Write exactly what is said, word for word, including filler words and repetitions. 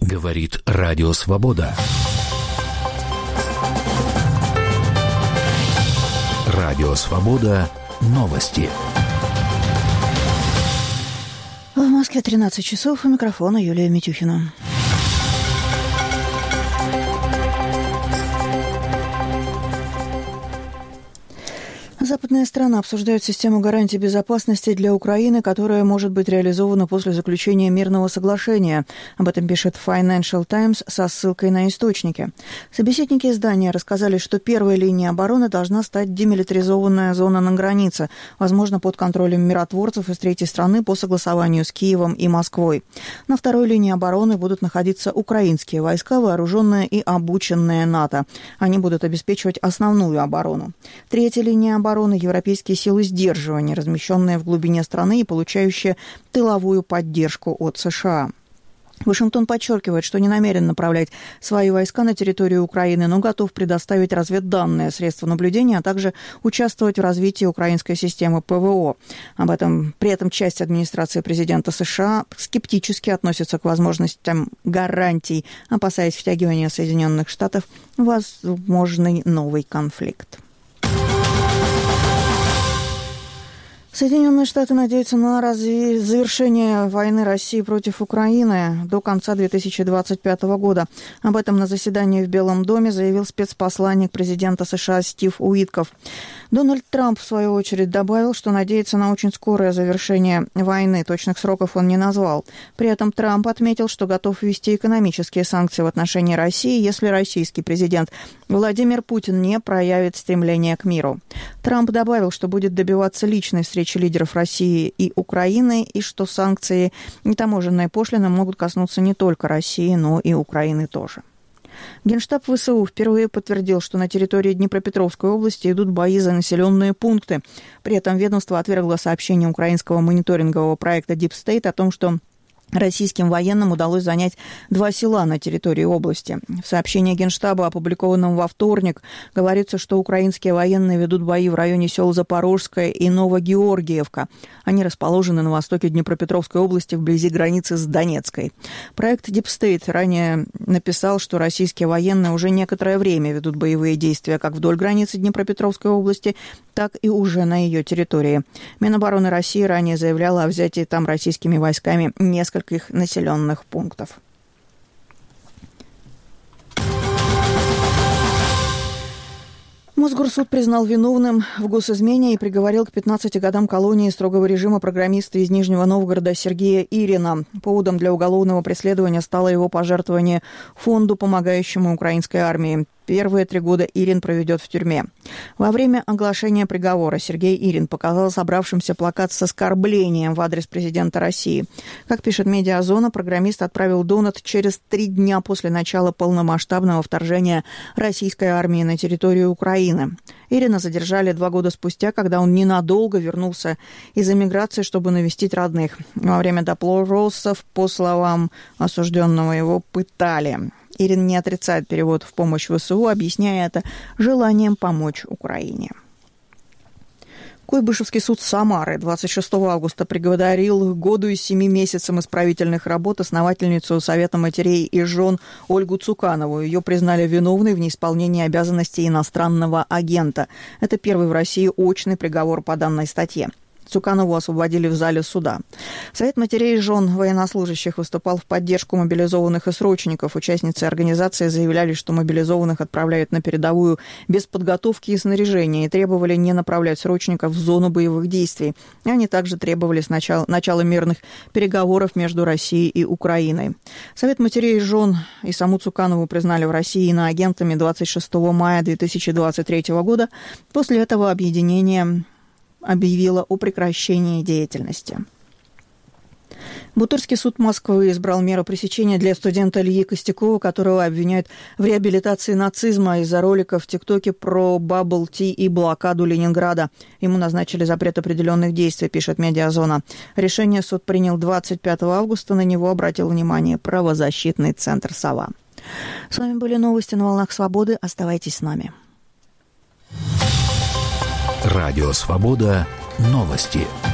Говорит Радио Свобода. Радио Свобода. Новости. В Москве тринадцать часов. У микрофона Юлия Митюхина. Западные страны обсуждают систему гарантий безопасности для Украины, которая может быть реализована после заключения мирного соглашения. Об этом пишет Financial Times со ссылкой на источники. Собеседники издания рассказали, что первой линией обороны должна стать демилитаризованная зона на границе, возможно, под контролем миротворцев из третьей страны по согласованию с Киевом и Москвой. На второй линии обороны будут находиться украинские войска, вооруженные и обученные НАТО. Они будут обеспечивать основную оборону. Третья линия обороны европейские силы сдерживания, размещенные в глубине страны и получающие тыловую поддержку от США. Вашингтон подчеркивает, что не намерен направлять свои войска на территорию Украины, но готов предоставить разведданные, средства наблюдения, а также участвовать в развитии украинской системы ПВО. Об этом, при этом часть администрации президента США скептически относится к возможностям гарантий, опасаясь втягивания Соединенных Штатов в возможный новый конфликт. Соединенные Штаты надеются на разве... завершение войны России против Украины до конца две тысячи двадцать пятого года. Об этом на заседании в Белом доме заявил спецпосланник президента США Стив Уитков. Дональд Трамп, в свою очередь, добавил, что надеется на очень скорое завершение войны. Точных сроков он не назвал. При этом Трамп отметил, что готов ввести экономические санкции в отношении России, если российский президент Владимир Путин не проявит стремление к миру. Трамп добавил, что будет добиваться личной встречи лидеров России и Украины, и что санкции и таможенные пошлины могут коснуться не только России, но и Украины тоже. Генштаб ВСУ впервые подтвердил, что на территории Днепропетровской области идут бои за населенные пункты. При этом ведомство отвергло сообщение украинского мониторингового проекта Deep State о том, что российским военным удалось занять два села на территории области. В сообщении Генштаба, опубликованном во вторник, говорится, что украинские военные ведут бои в районе сел Запорожская и Новогеоргиевка. Они расположены на востоке Днепропетровской области, вблизи границы с Донецкой. Проект Deep State ранее написал, что российские военные уже некоторое время ведут боевые действия как вдоль границы Днепропетровской области, так и уже на ее территории. Минобороны России ранее заявляла о взятии там российскими войсками нескольких населенных пунктов. Мосгорсуд признал виновным в госизмене и приговорил к пятнадцати годам колонии строгого режима программиста из Нижнего Новгорода Сергея Ирина. Поводом для уголовного преследования стало его пожертвование фонду, помогающему украинской армии. Первые три года Ирин проведет в тюрьме. Во время оглашения приговора Сергей Ирин показал собравшимся плакат с оскорблением в адрес президента России. Как пишет «Медиазона», программист отправил донат через три дня после начала полномасштабного вторжения российской армии на территорию Украины. Ирина задержали два года спустя, когда он ненадолго вернулся из эмиграции, чтобы навестить родных. Во время допросов, по словам осужденного, его пытали. Ирин не отрицает перевод в помощь ВСУ, объясняя это желанием помочь Украине. Куйбышевский суд Самары двадцать шестого августа приговорил к году и семи месяцам исправительных работ основательницу Совета матерей и жен Ольгу Цуканову. Ее признали виновной в неисполнении обязанностей иностранного агента. Это первый в России очный приговор по данной статье. Цуканову освободили в зале суда. Совет матерей и жен военнослужащих выступал в поддержку мобилизованных и срочников. Участницы организации заявляли, что мобилизованных отправляют на передовую без подготовки и снаряжения и требовали не направлять срочников в зону боевых действий. Они также требовали сначала, начала мирных переговоров между Россией и Украиной. Совет матерей и жен и саму Цуканову признали в России иноагентами двадцать шестого мая две тысячи двадцать третьего года. После этого объединение объявила о прекращении деятельности. Бутырский суд Москвы избрал меру пресечения для студента Ильи Костякова, которого обвиняют в реабилитации нацизма из-за ролика в ТикТоке про бабл-ти и блокаду Ленинграда. Ему назначили запрет определенных действий, пишет «Медиазона». Решение суд принял двадцать пятого августа. На него обратил внимание правозащитный центр «Сова». С вами были новости на «Волнах Свободы». Оставайтесь с нами. Радио «Свобода». Новости.